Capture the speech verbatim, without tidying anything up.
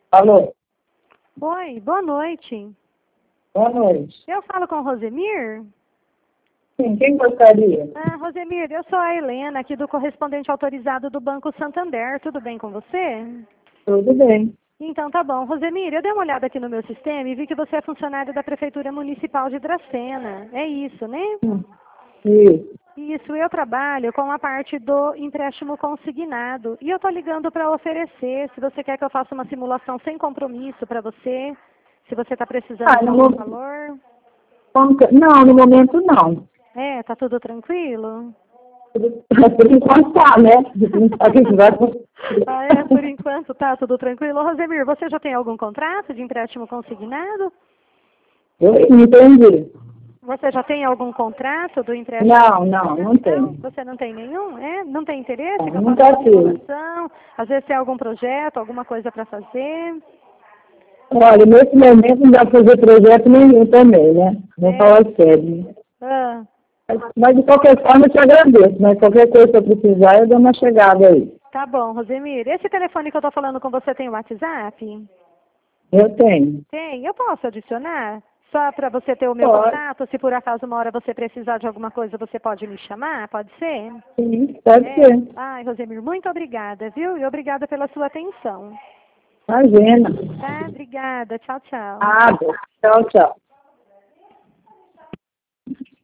Alô, Oi, boa noite. boa noite. Eu falo com Rosemir? Sim, quem gostaria? Ah, Rosemir, eu sou a Helena, aqui do correspondente autorizado do Banco Santander. Tudo bem com você? Tudo bem. Então tá bom. Rosemir, eu dei uma olhada aqui no meu sistema e vi que você é funcionário da Prefeitura Municipal de Dracena. É isso, né? Hum, Isso. Isso, eu trabalho com a parte do empréstimo consignado. E eu estou ligando para oferecer, se você quer que eu faça uma simulação sem compromisso para você, se você está precisando Ah, de no, algum mo- valor. como que- não, no momento não. É, tá tudo tranquilo? Por enquanto tá, né? Não sabe o que vai acontecer. Ah, é, por enquanto tá tudo tranquilo. Rosemir, você já tem algum contrato de empréstimo consignado? Eu não entendi. Você já tem algum contrato do empréstimo? Não, não, não Não, tem. você não tem nenhum? É? Não tem interesse Não, que eu faça nunca uma tive. simulação? Às vezes tem algum projeto, alguma coisa para fazer? Olha, nesse momento não dá para fazer projeto nenhum também, né? Vou É. falar sério. Né? Ah, Mas, mas, de qualquer forma eu te agradeço, mas qualquer coisa que eu precisar eu dou uma chegada aí. tá bom, Rosemir. Esse telefone que eu tô falando com você tem o WhatsApp? Eu tenho. Tem. Eu posso adicionar? Só para você ter o meu Pode, contato, se por acaso uma hora você precisar de alguma coisa, você pode me chamar? Pode ser? sim, pode É. ser. Ai, Rosemir, muito obrigada, viu? E obrigada pela sua atenção. Imagina. Tá? Obrigada. Tchau, tchau. Nada. Tchau, tchau.